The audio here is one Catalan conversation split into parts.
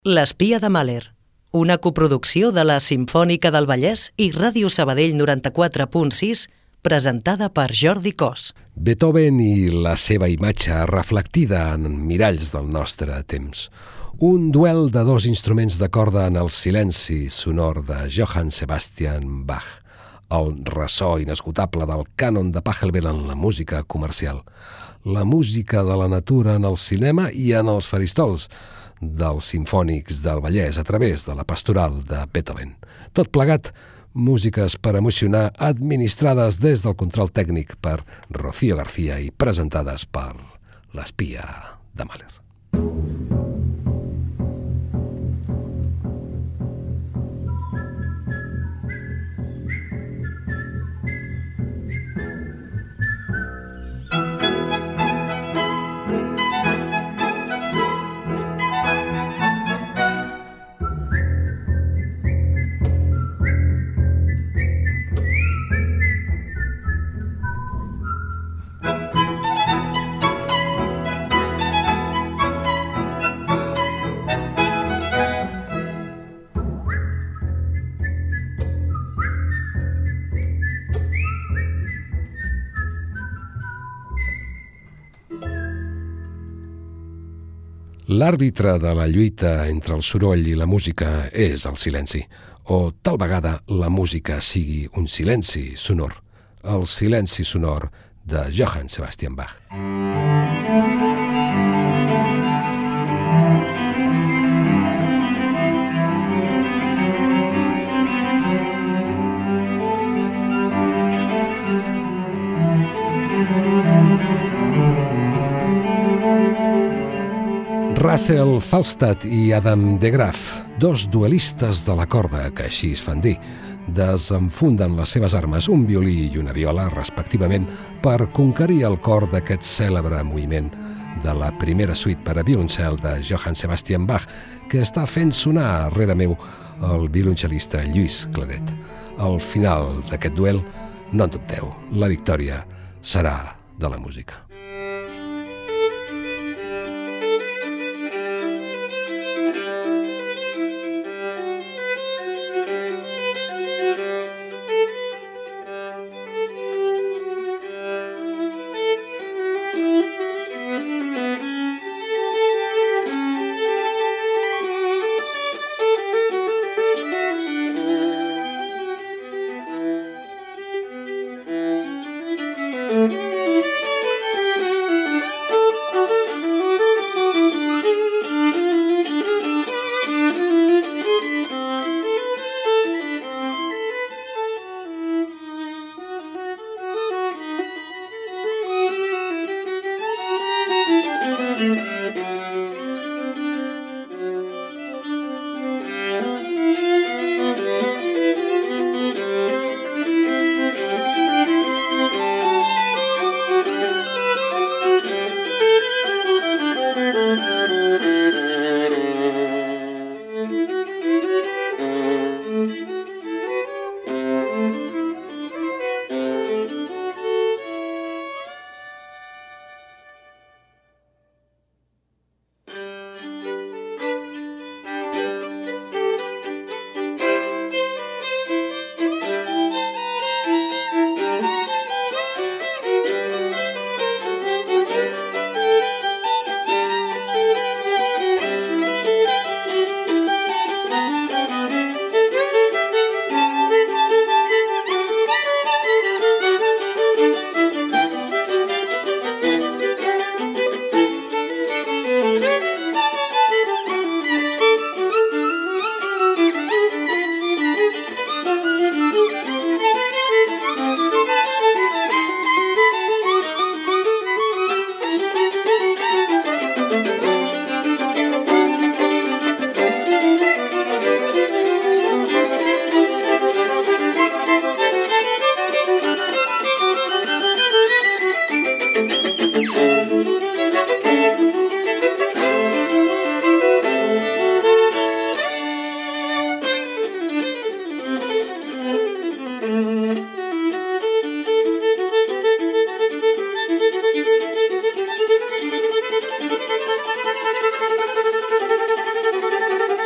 L'espia de Mahler, una coproducció de la Simfònica del Vallès i Ràdio Sabadell 94.6, presentada per Jordi Cos. Beethoven i la seva imatge reflectida en miralls del nostre temps. Un duel de dos instruments de corda en el silenci sonor de Johann Sebastian Bach, el ressò inesgotable del cànon de Pachelbel en la música comercial, la música de la natura en el cinema i en els faristols dels simfònics del Vallès a través de la pastoral de Beethoven. Tot plegat, músiques per emocionar administrades des del control tècnic per Rocío García i presentades per l'espia de Mahler. L'àrbitre de la lluita entre el soroll i la música és el silenci, o tal vegada la música sigui un silenci sonor, el silenci sonor de Johann Sebastian Bach. Russell Falstad i Adam de Graaf, dos duelistes de la corda que així es fan dir, desenfunden les seves armes, un violí i una viola, respectivament, per conquerir el cor d'aquest cèlebre moviment de la primera suite per a violoncel de Johann Sebastian Bach, que està fent sonar rere meu el violoncel·lista Lluís Claret. Al final d'aquest duel, no en dubteu, la victòria serà de la música.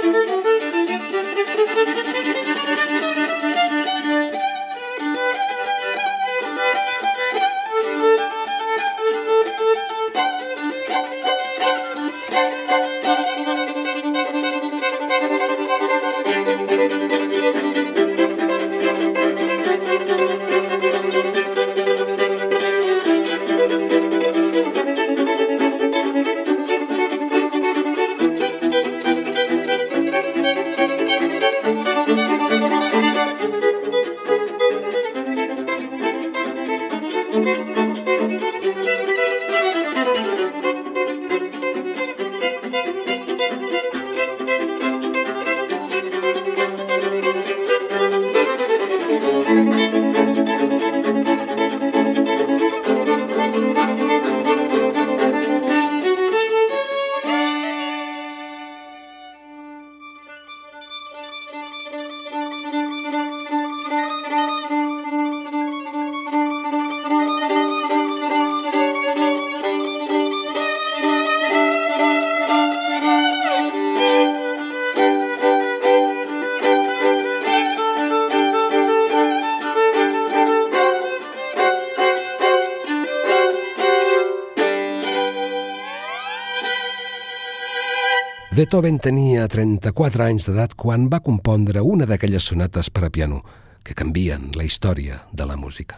Beethoven tenia 34 anys d'edat quan va compondre una d'aquelles sonates per a piano que canvien la història de la música.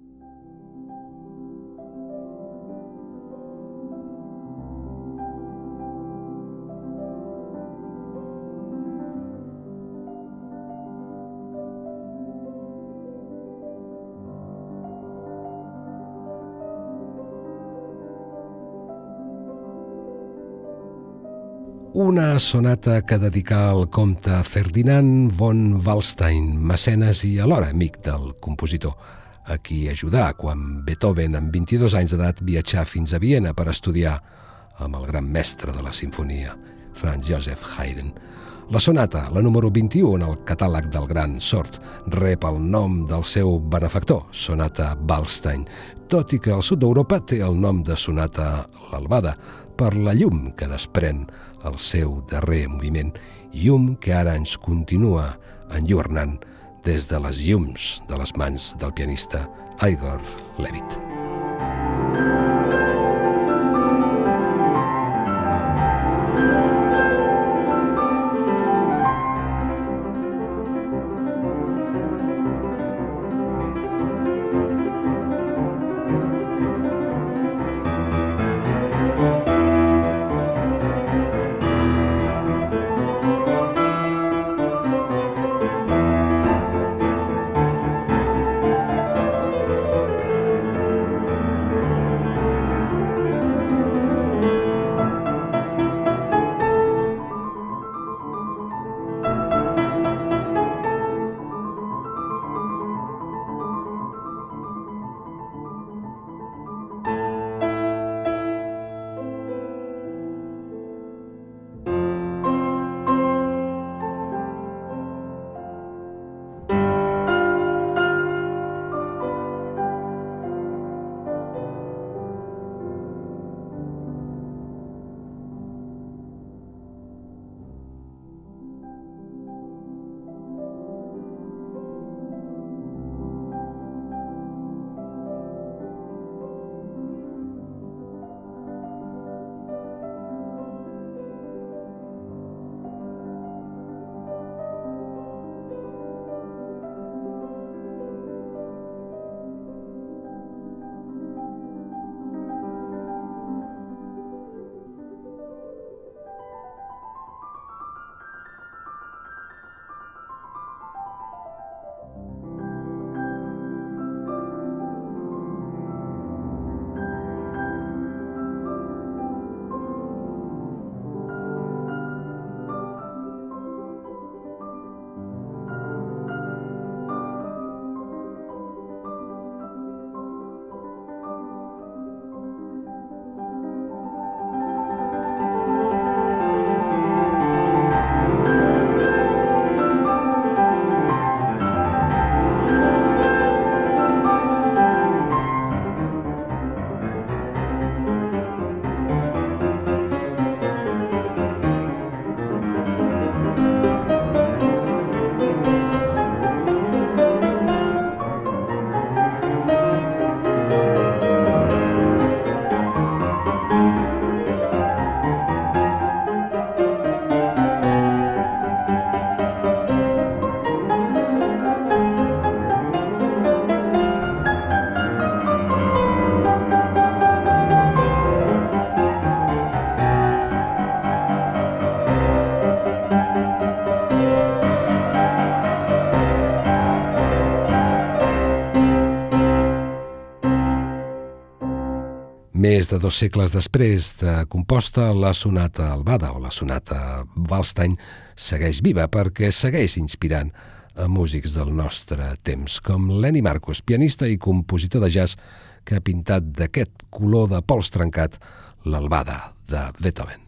Una sonata que dedicà al comte Ferdinand von Waldstein, mecenes i alhora amic del compositor, a qui ajudà quan Beethoven, amb 22 anys d'edat, viatjà fins a Viena per estudiar amb el gran mestre de la sinfonia, Franz Joseph Haydn. La sonata, la número 21 en el catàleg del Gran Sort, rep el nom del seu benefactor, Sonata Waldstein, tot i que al sud d'Europa té el nom de Sonata l'Albada, per la llum que desprèn el seu darrer moviment, llum que ara ens continua enlluernant des de les llums de les mans del pianista Igor Levit. Més de 2 segles després de composta, la sonata Albada o la sonata Waldstein segueix viva perquè segueix inspirant a músics del nostre temps, com Lenny Marcus, pianista i compositor de jazz que ha pintat d'aquest color de pols trencat l'Albada de Beethoven.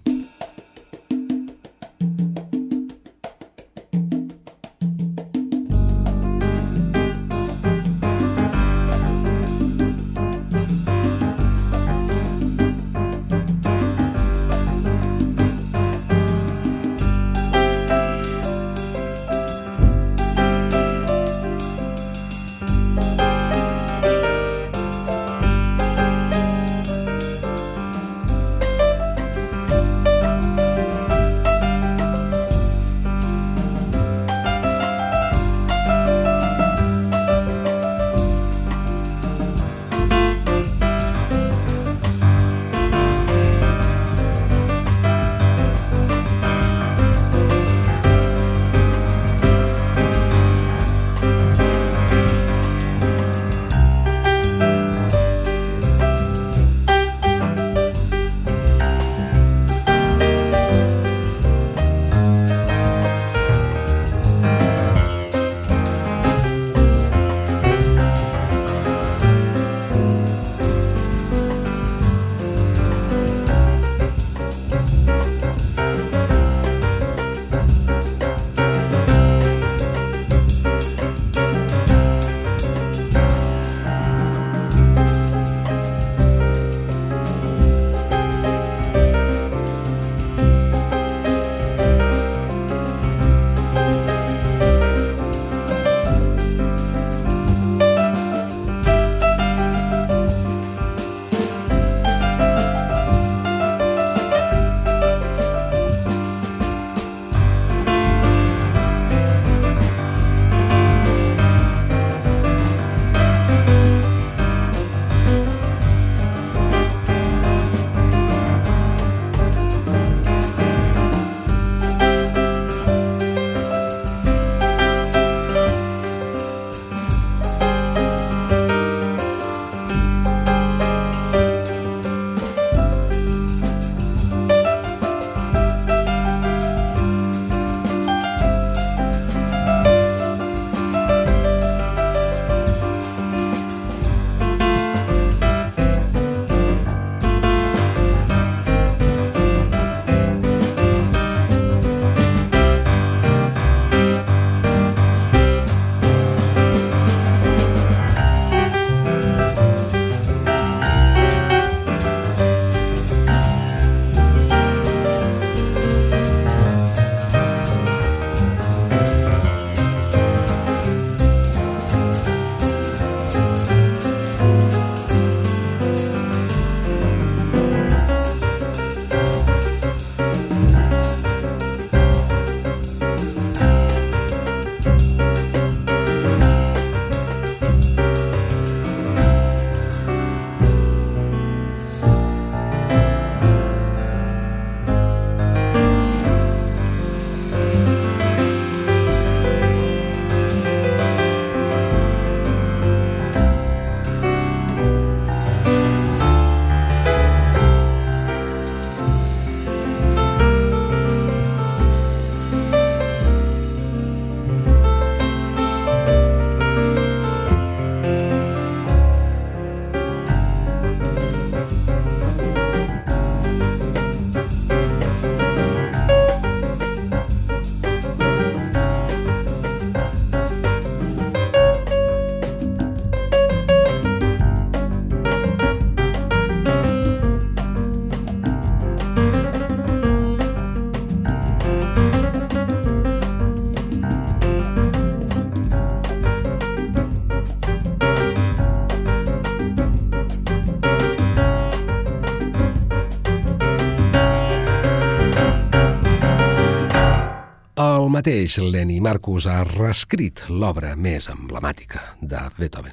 mateix Lenny Marcus ha reescrit l'obra més emblemàtica de Beethoven.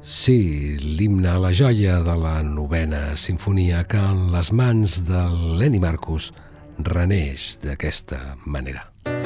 Sí, l'himne a la joia de la 9a Simfonia que en les mans de Lenny Marcus reneix d'aquesta manera.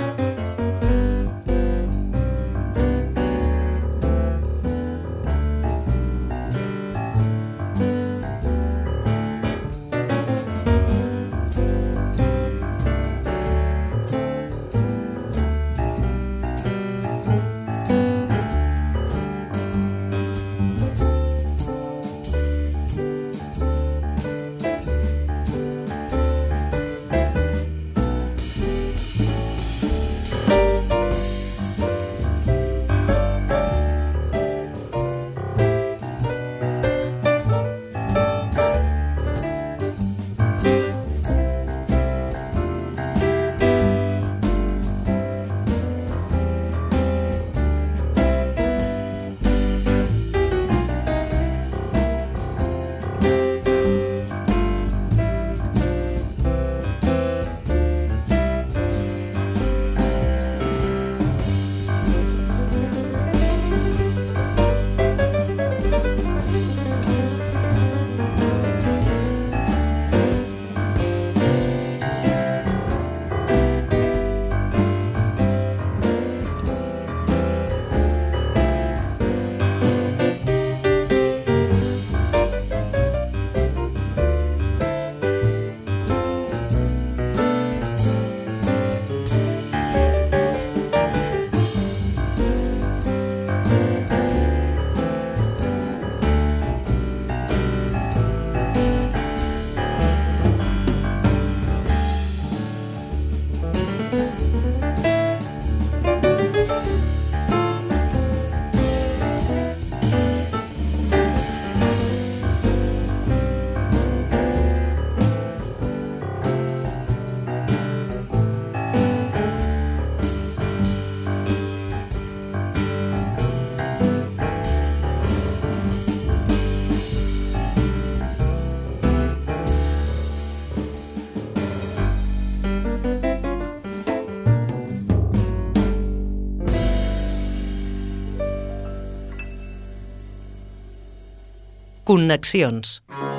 Connexions.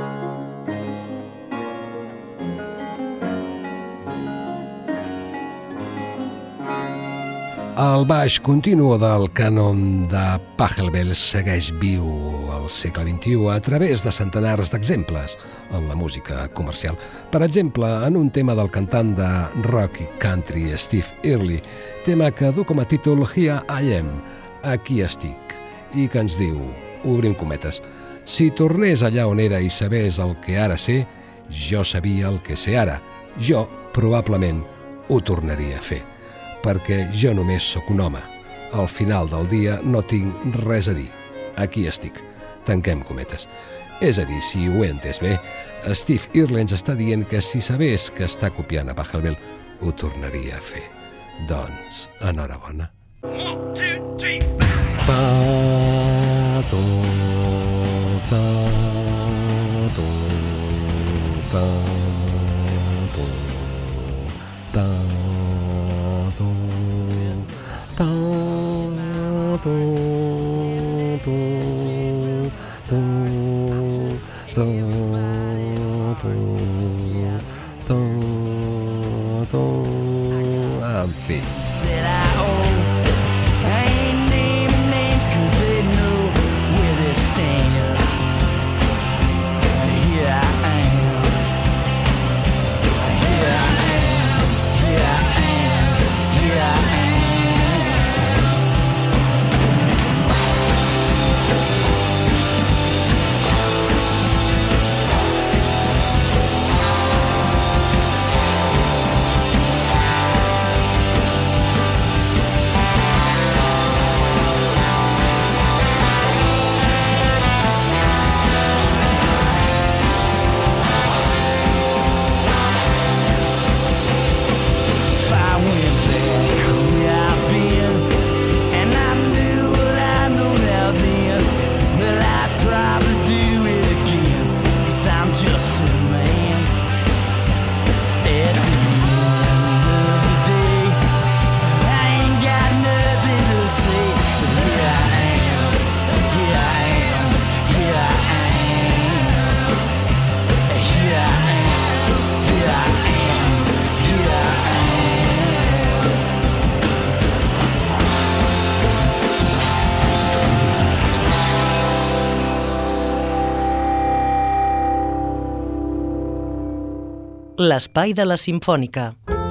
El baix continu del cànon de Pachelbel segueix viu al segle XXI a través de centenars d'exemples en la música comercial. Per exemple, en un tema del cantant de rock i country Steve Earle, tema que du com a títol Here I Am, aquí estic, i que ens diu, obrim cometes, si tornés allà on era i sabés el que ara sé, jo sabia el que sé ara, jo probablement ho tornaria a fer. Perquè jo només sóc un home. Al final del dia no tinc res a dir. Aquí estic. Tanquem cometes. És a dir, si ho he entès bé, Steve Earle ens està dient que si sabés que està copiant a Pachelbel, ho tornaria a fer. Doncs, enhorabona. 1, 2, 3, En fi. l'espai de la Simfònica.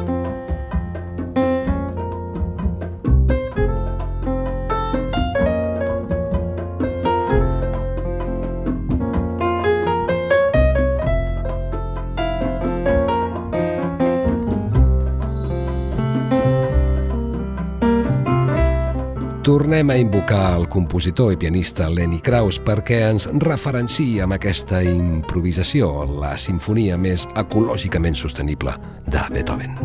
Tornem a invocar el compositor i pianista Lenny Krauss perquè ens referencia amb aquesta improvisació la simfonia més ecològicament sostenible de Beethoven.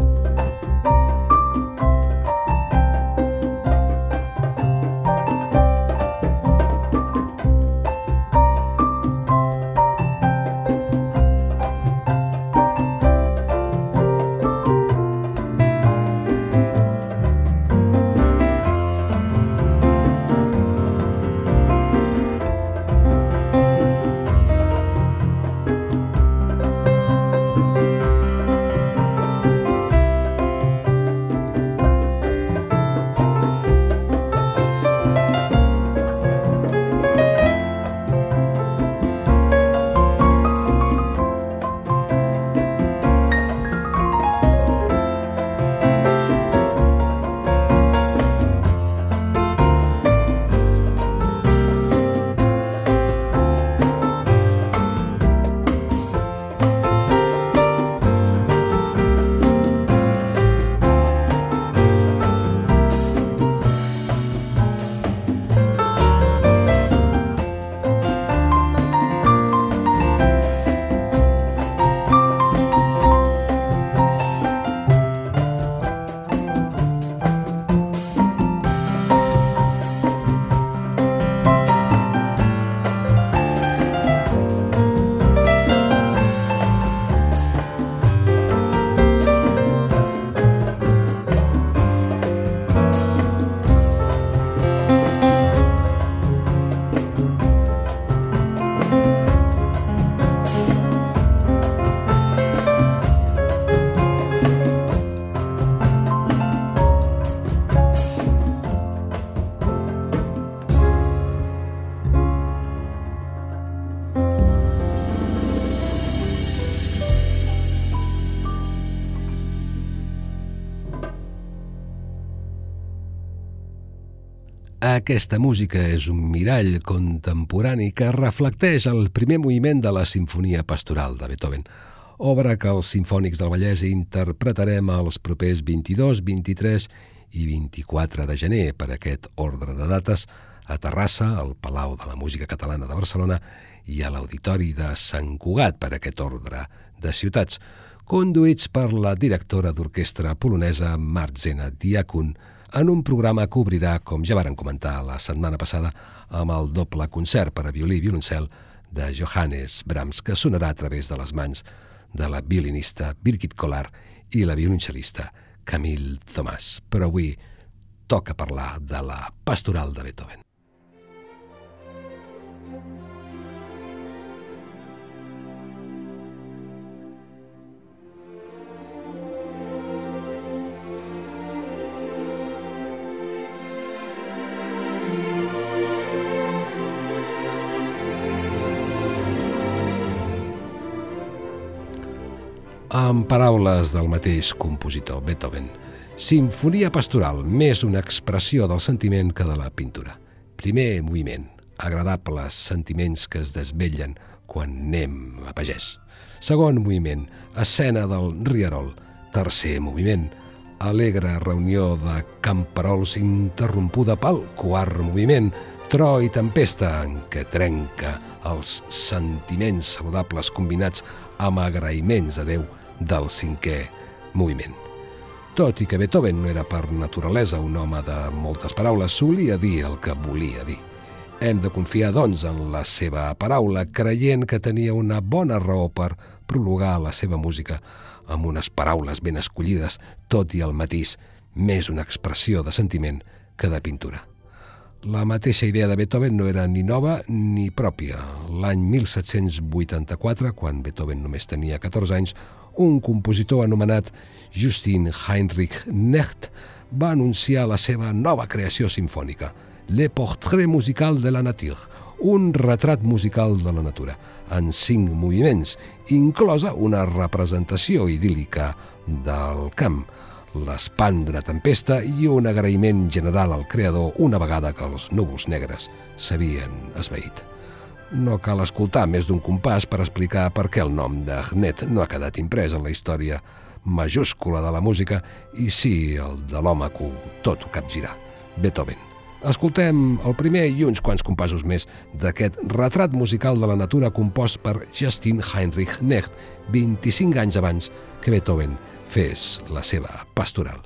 Aquesta música és un mirall contemporani que reflecteix el primer moviment de la Simfonia Pastoral de Beethoven, obra que els Simfònics del Vallès interpretarem els propers 22, 23 i 24 de gener per aquest ordre de dates a Terrassa, al Palau de la Música Catalana de Barcelona i a l'Auditori de Sant Cugat per aquest ordre de ciutats, conduïts per la directora d'orquestra polonesa Marzena Diakun, en un programa que obrirà, com ja varen comentar la setmana passada, amb el doble concert per a violí i violoncel de Johannes Brahms, que sonarà a través de les mans de la violinista Birgit Kolar i la violoncel·lista Camille Thomas. Però avui toca parlar de la Pastoral de Beethoven. Amb paraules del mateix compositor Beethoven, Simfonia Pastoral, més una expressió del sentiment que de la pintura. Primer moviment, agradables sentiments que es desvellen quan anem a pagès. Segon moviment, escena del rierol. Tercer moviment, alegre reunió de camperols interrompuda pel quart moviment, tro i tempesta en què trenca els sentiments saludables combinats amb agraïments a Déu del cinquè moviment. Tot i que Beethoven no era per naturalesa un home de moltes paraules, solia dir el que volia dir. Hem de confiar, doncs, en la seva paraula, creient que tenia una bona raó per prologar la seva música amb unes paraules ben escollides, tot i el matís, més una expressió de sentiment que de pintura. La mateixa idea de Beethoven no era ni nova ni pròpia. L'any 1784, quan Beethoven només tenia 14 anys, un compositor anomenat Justin Heinrich Necht va anunciar la seva nova creació simfònica, Le Portrait musical de la nature, un retrat musical de la natura, en 5 moviments, inclosa una representació idíl·lica del camp, l'espant d'una tempesta i un agraïment general al creador una vegada que els núvols negres s'havien esvaït. No cal escoltar més d'un compàs per explicar per què el nom d'Ahnet no ha quedat imprès en la història majúscula de la música i sí el de l'home que tot ho capgirà, Beethoven. Escoltem el primer i uns quants compassos més d'aquest retrat musical de la natura compost per Justin Heinrich Knecht, 25 anys abans que Beethoven fes la seva pastoral.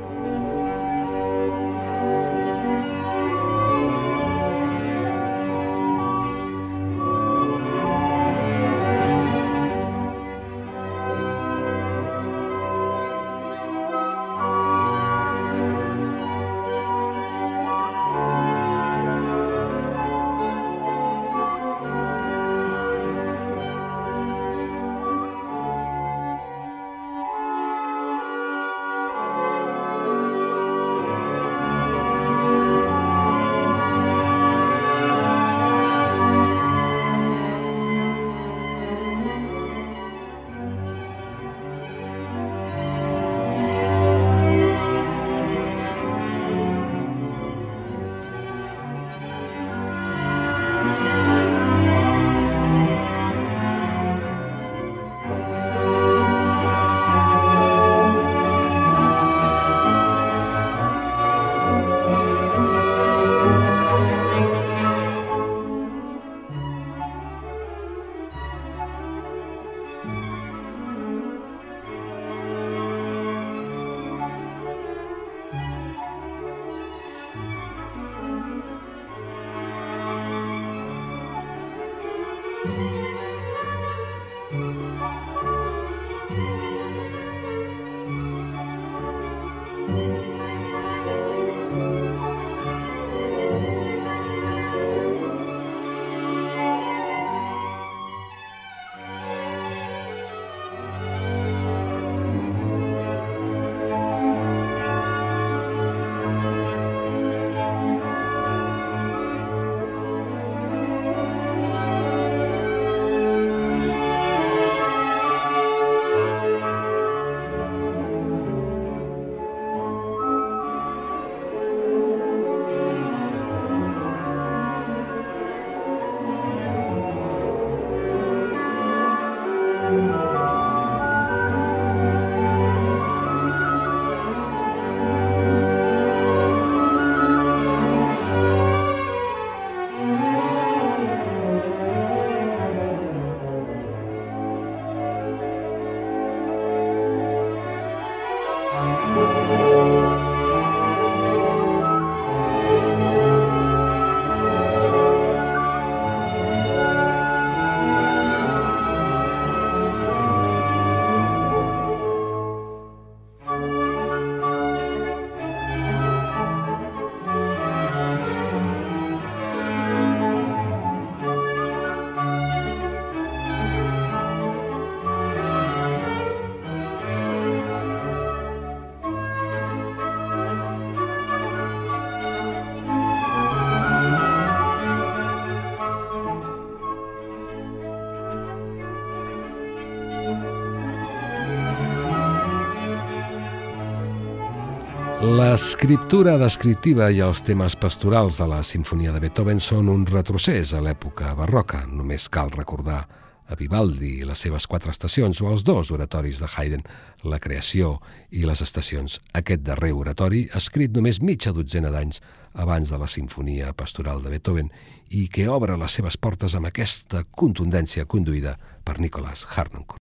L'escriptura descriptiva i els temes pastorals de la Simfonia de Beethoven són un retrocés a l'època barroca. Només cal recordar a Vivaldi i les seves 4 estacions o els 2 oratoris de Haydn, la creació i les estacions. Aquest darrer oratori, escrit només mitja dotzena d'anys abans de la Simfonia pastoral de Beethoven i que obre les seves portes amb aquesta contundència conduïda per Nicholas Harnoncourt.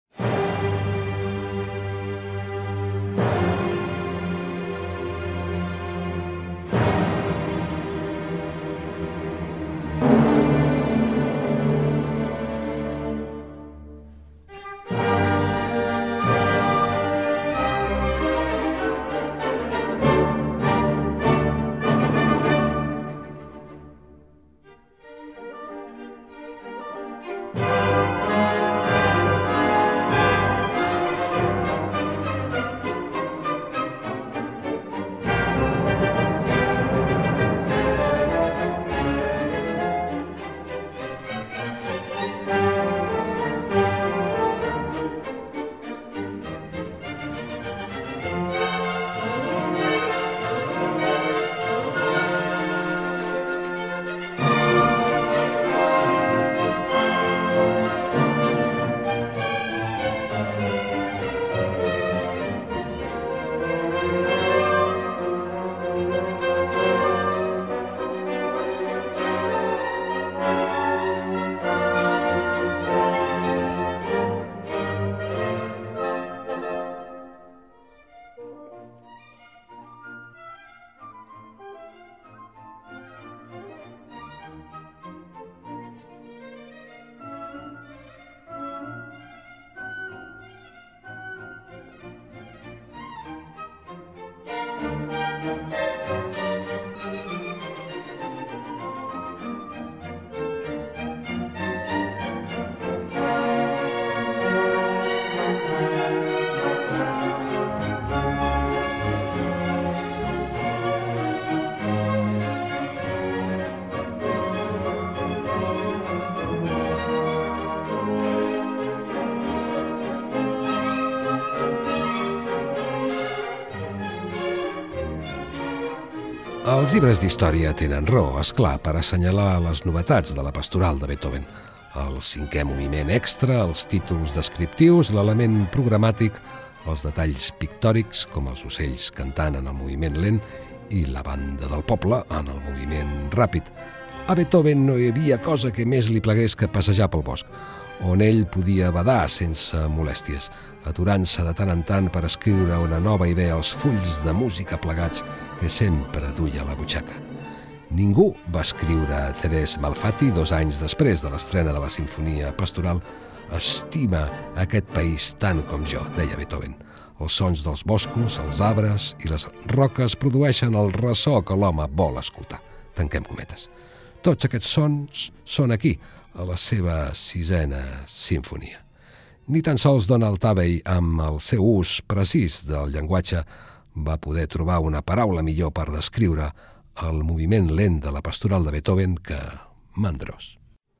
Els llibres d'història tenen raó, és clar, per assenyalar les novetats de la pastoral de Beethoven. El 5è moviment extra, els títols descriptius, l'element programàtic, els detalls pictòrics, com els ocells cantant en el moviment lent i la banda del poble en el moviment ràpid. A Beethoven no hi havia cosa que més li plegués que passejar pel bosc, on ell podia badar sense molèsties, aturant-se de tant en tant per escriure una nova idea als fulls de música plegats que sempre duia a la butxaca. Ningú va escriure Thérèse Malfatti 2 anys després de l'estrena de la Simfonia Pastoral. Estima aquest país tant com jo, deia Beethoven. Els sons dels boscos, els arbres i les roques produeixen el ressò que l'home vol escoltar. Tanquem cometes. Tots aquests sons són aquí, a la seva 6a sinfonia. Ni tan sols Donald Tabey, amb el seu ús precís del llenguatge, va poder trobar una paraula millor per descriure el moviment lent de la pastoral de Beethoven que mandrós.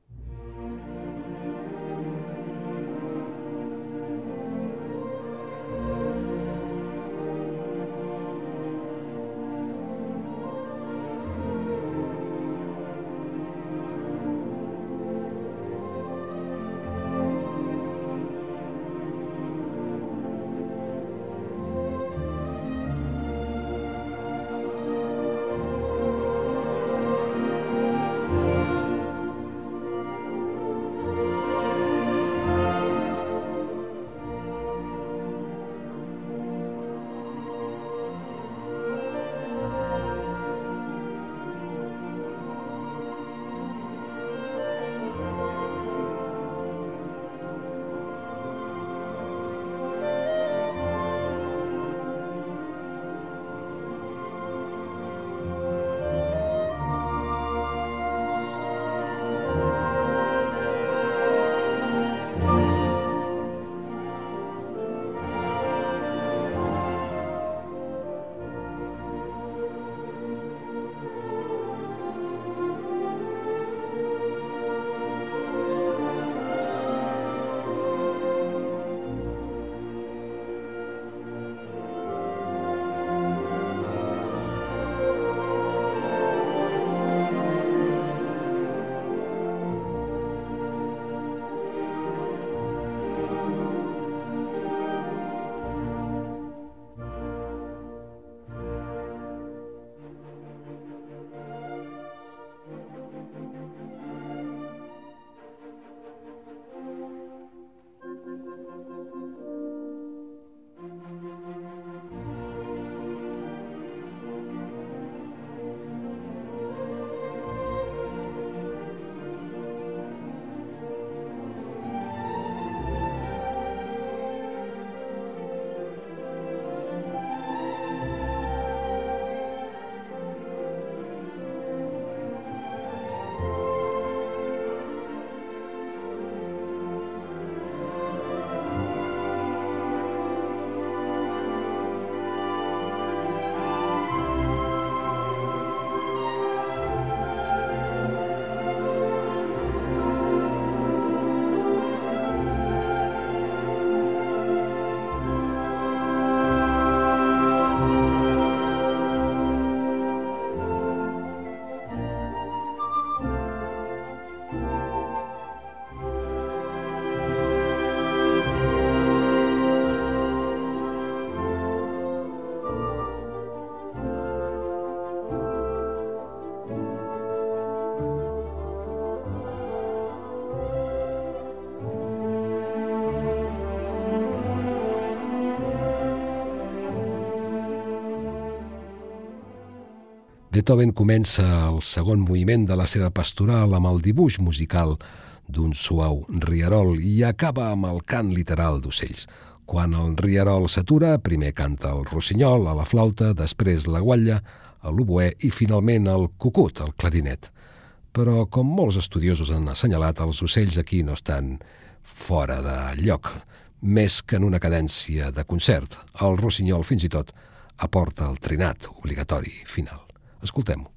Beethoven comença el segon moviment de la seva pastoral amb el dibuix musical d'un suau rierol i acaba amb el cant literal d'ocells. Quan el rierol s'atura, primer canta el rossinyol a la flauta, després la guatlla, l'oboè i finalment el cucut, el clarinet. Però, com molts estudiosos han assenyalat, els ocells aquí no estan fora de lloc, més que en una cadència de concert. El rossinyol, fins i tot, aporta el trinat obligatori final. Escoltem-ho.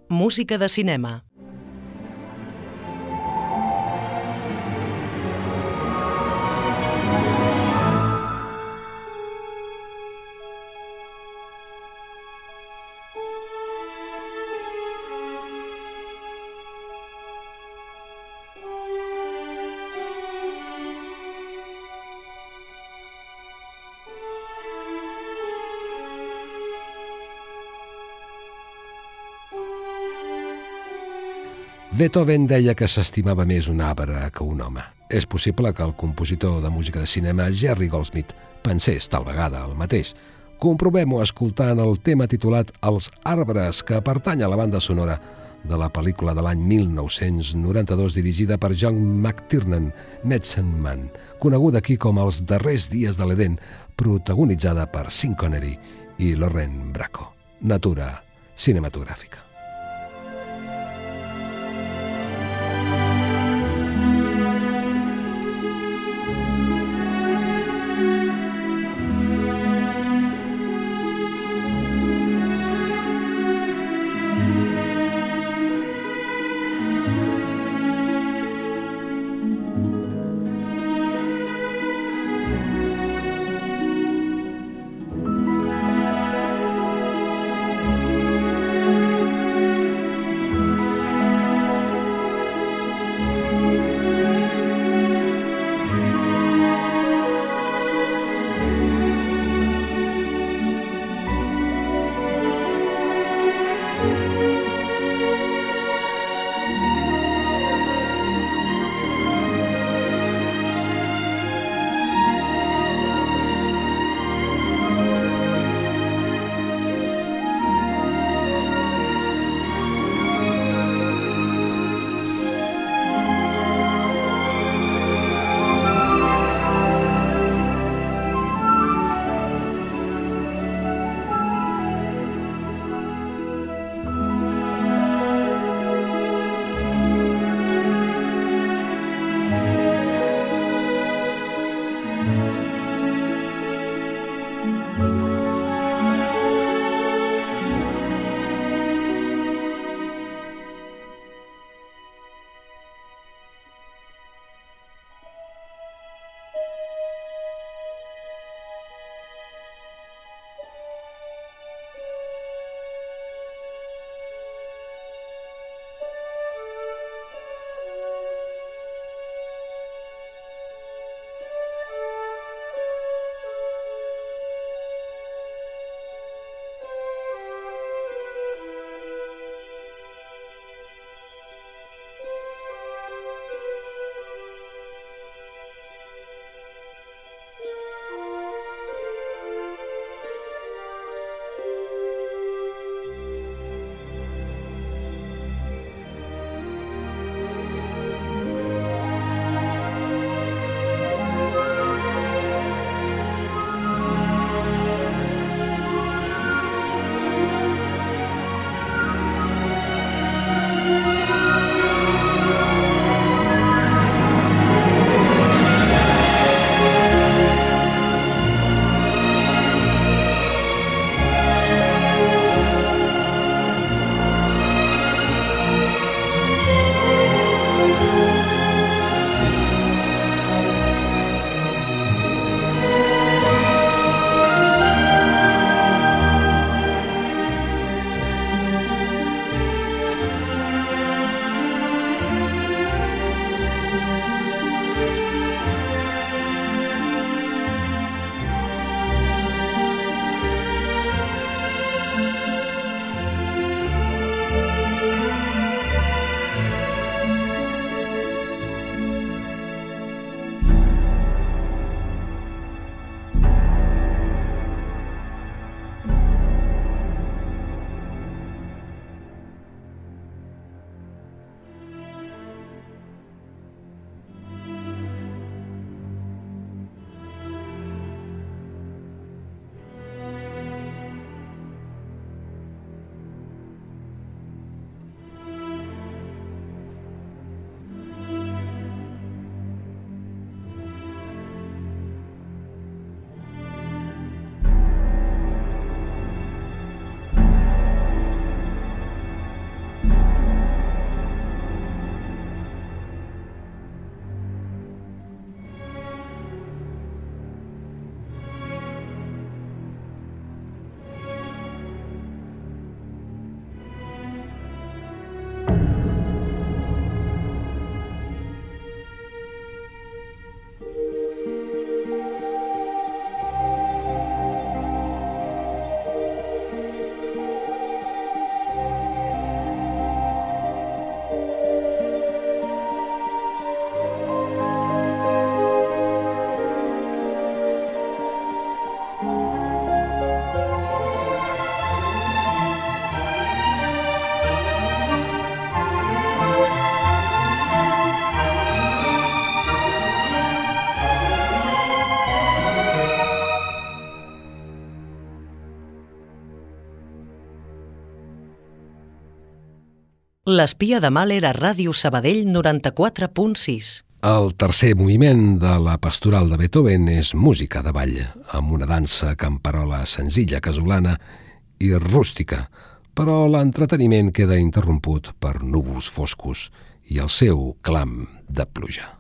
música de cinema. Beethoven deia que s'estimava més un arbre que un home. És possible que el compositor de música de cinema Jerry Goldsmith pensés tal vegada el mateix. Comprovem-ho escoltant el tema titulat Els arbres, que pertany a la banda sonora de la pel·lícula de l'any 1992 dirigida per John McTiernan, Medicine Man, coneguda aquí com Els darrers dies de l'Eden, protagonitzada per Sean Connery i Lauren Bracco. Natura cinematogràfica. L'espia de Mahler a Ràdio Sabadell 94.6. El tercer moviment de la pastoral de Beethoven és música de ball, amb una dansa camperola senzilla, casolana i rústica, però l'entreteniment queda interromput per núvols foscos i el seu clam de pluja.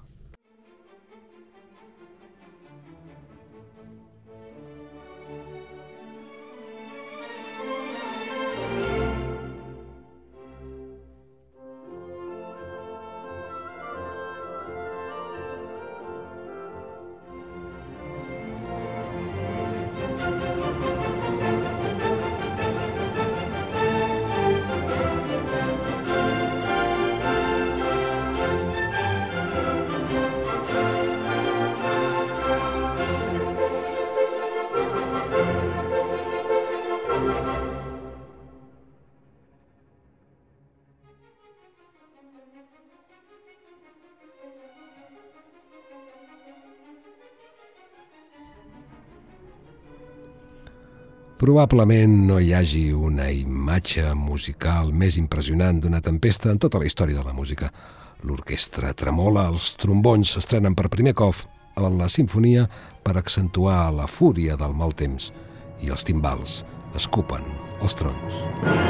Probablement no hi hagi una imatge musical més impressionant d'una tempesta en tota la història de la música. L'orquestra tremola, els trombons s'estrenen per primer cop en la simfonia per accentuar la fúria del mal temps i els timbals escupen els trons.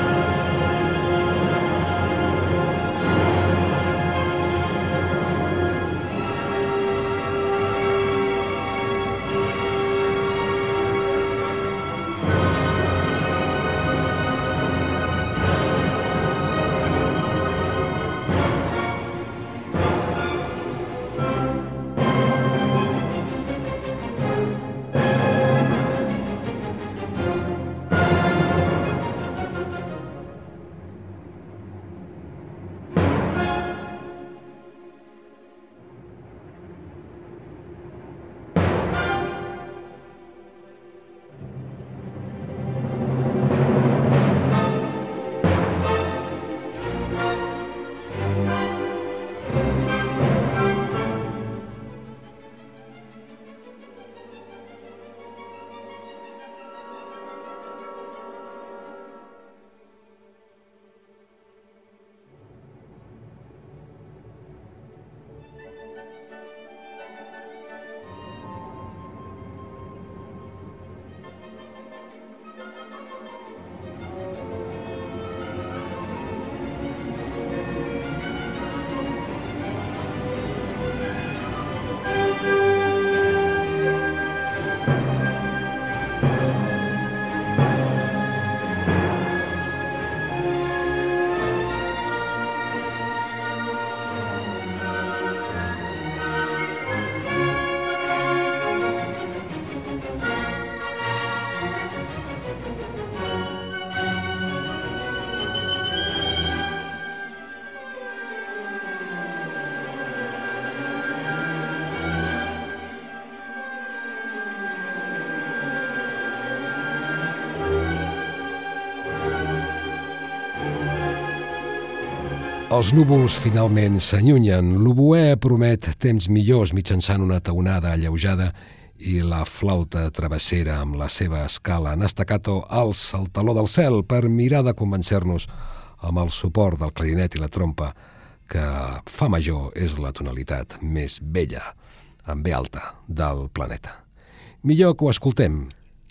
Els núvols finalment s'allunyen, l'oboè promet temps millors mitjançant una taonada alleujada i la flauta travessera amb la seva escala en staccato alça el taló del cel per mirar de convencer-nos amb el suport del clarinet i la trompa que fa major és la tonalitat més bella, amb B alta, del planeta. Millor que ho escoltem.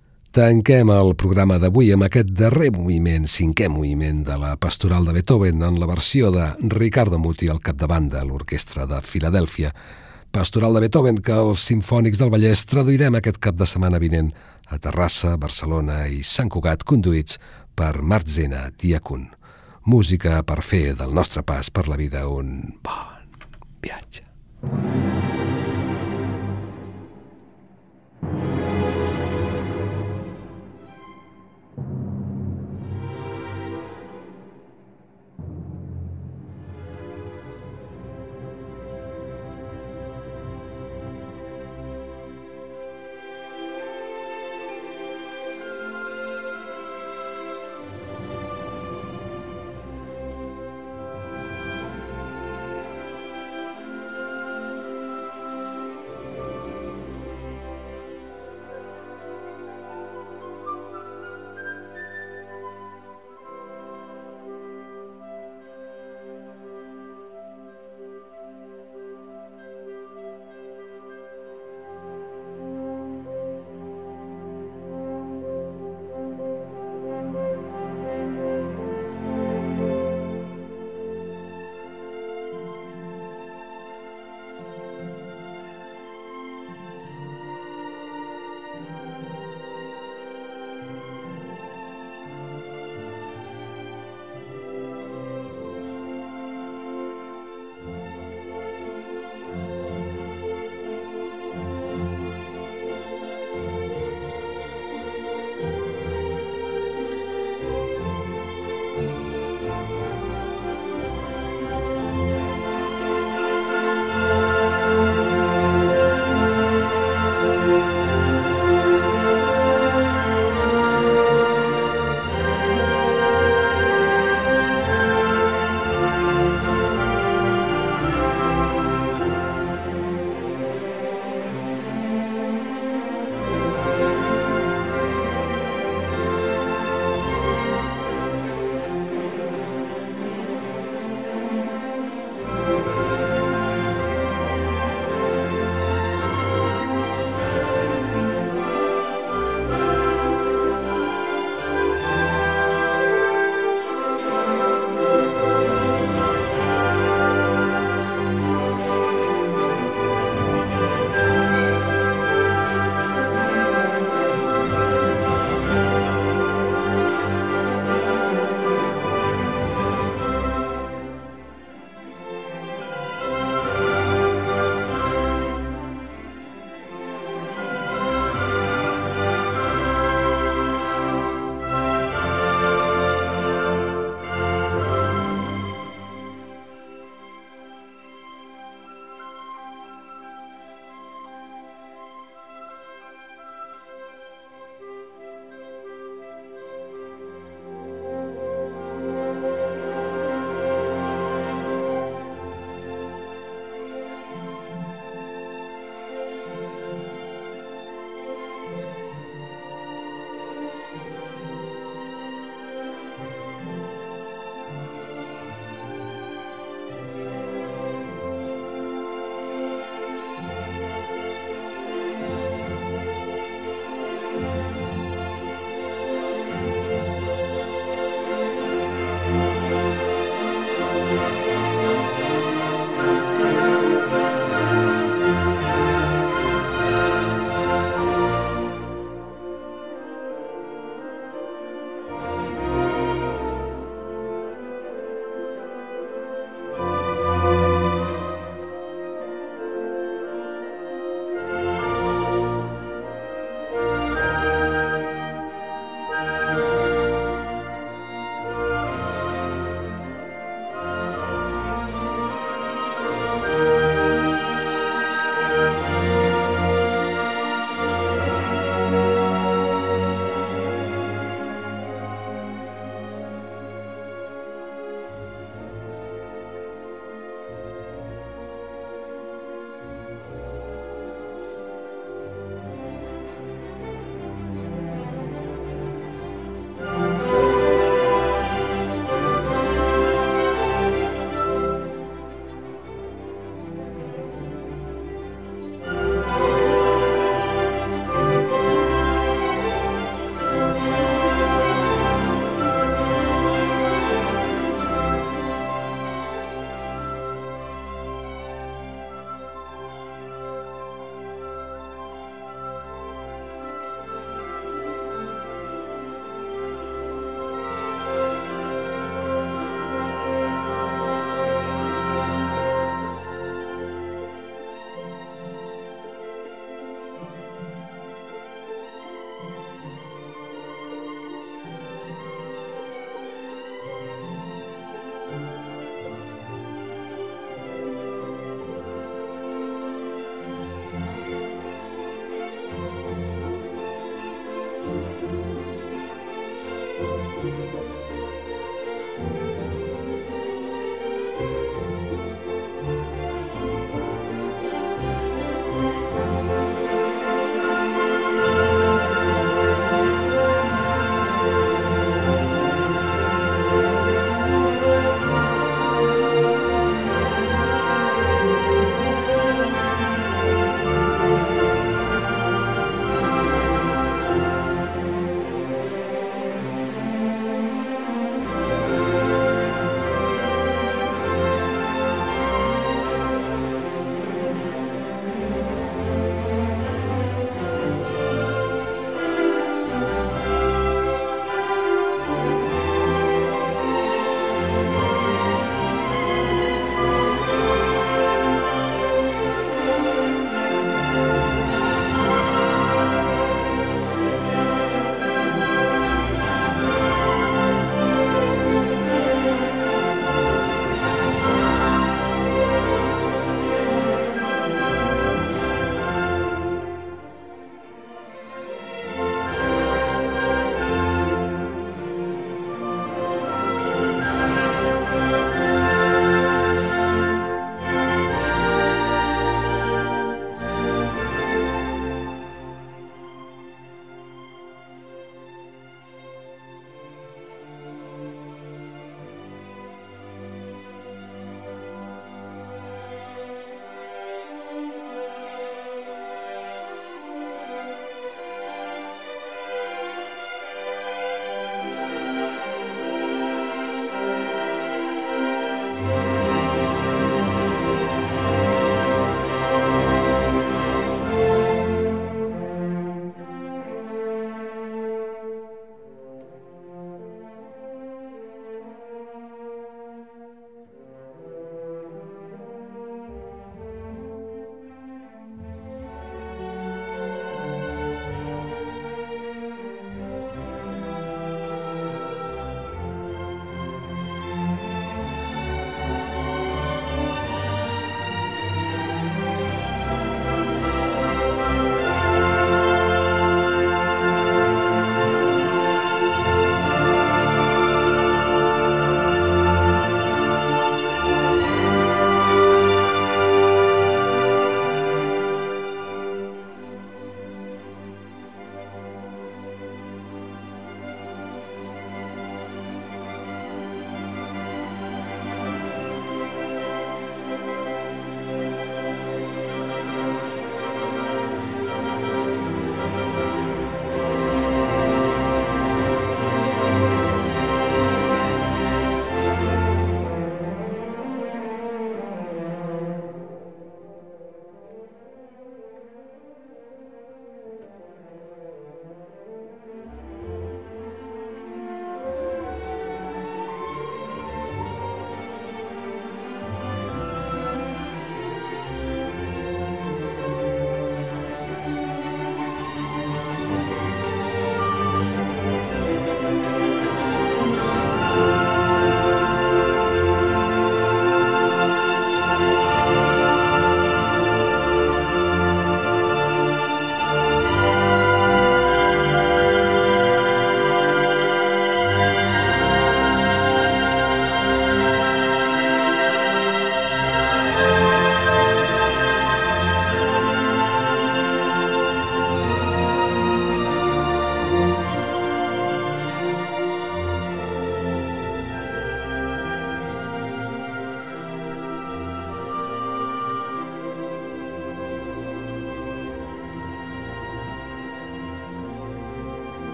Tanquem el programa d'avui amb aquest darrer moviment, cinquè moviment de la pastoral de Beethoven en la versió de Riccardo Muti al capdavant de l'Orquestra de Filadèlfia. Pastoral de Beethoven que els Simfònics del Vallès traduirem aquest cap de setmana vinent a Terrassa, Barcelona i Sant Cugat, conduïts per Martzena Diakun. Música per fer del nostre pas per la vida un bon viatge.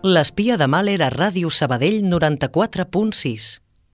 L'espia de Mahler a Ràdio Sabadell 94.6.